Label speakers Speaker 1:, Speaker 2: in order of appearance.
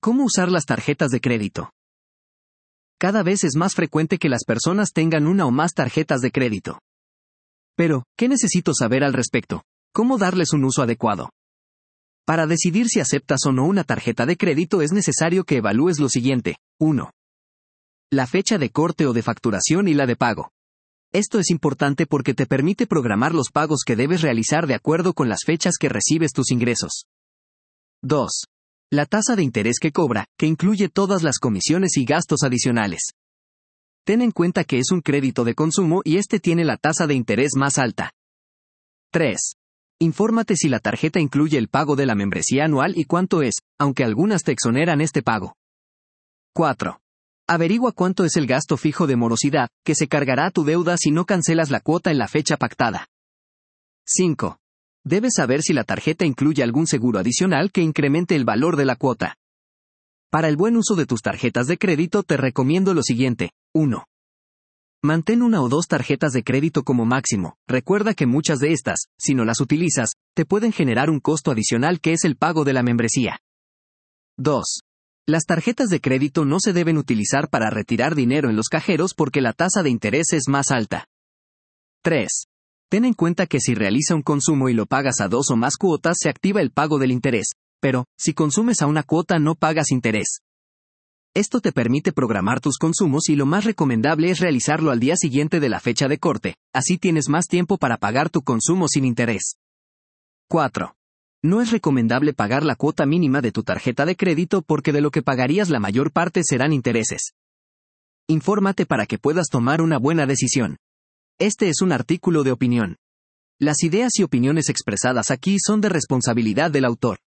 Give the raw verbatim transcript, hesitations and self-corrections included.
Speaker 1: ¿Cómo usar las tarjetas de crédito? Cada vez es más frecuente que las personas tengan una o más tarjetas de crédito. Pero, ¿qué necesito saber al respecto? ¿Cómo darles un uso adecuado? Para decidir si aceptas o no una tarjeta de crédito es necesario que evalúes lo siguiente. uno. La fecha de corte o de facturación y la de pago. Esto es importante porque te permite programar los pagos que debes realizar de acuerdo con las fechas que recibes tus ingresos. dos. La tasa de interés que cobra, que incluye todas las comisiones y gastos adicionales. Ten en cuenta que es un crédito de consumo y este tiene la tasa de interés más alta. tres. Infórmate si la tarjeta incluye el pago de la membresía anual y cuánto es, aunque algunas te exoneran este pago. cuatro. Averigua cuánto es el gasto fijo de morosidad, que se cargará a tu deuda si no cancelas la cuota en la fecha pactada. cinco. Debes saber si la tarjeta incluye algún seguro adicional que incremente el valor de la cuota. Para el buen uso de tus tarjetas de crédito te recomiendo lo siguiente. uno. Mantén una o dos tarjetas de crédito como máximo. Recuerda que muchas de estas, si no las utilizas, te pueden generar un costo adicional que es el pago de la membresía. dos. Las tarjetas de crédito no se deben utilizar para retirar dinero en los cajeros porque la tasa de interés es más alta. tres. Ten en cuenta que si realiza un consumo y lo pagas a dos o más cuotas se activa el pago del interés, pero, si consumes a una cuota no pagas interés. Esto te permite programar tus consumos y lo más recomendable es realizarlo al día siguiente de la fecha de corte, así tienes más tiempo para pagar tu consumo sin interés. cuatro. No es recomendable pagar la cuota mínima de tu tarjeta de crédito porque de lo que pagarías la mayor parte serán intereses. Infórmate para que puedas tomar una buena decisión. Este es un artículo de opinión. Las ideas y opiniones expresadas aquí son de responsabilidad del autor.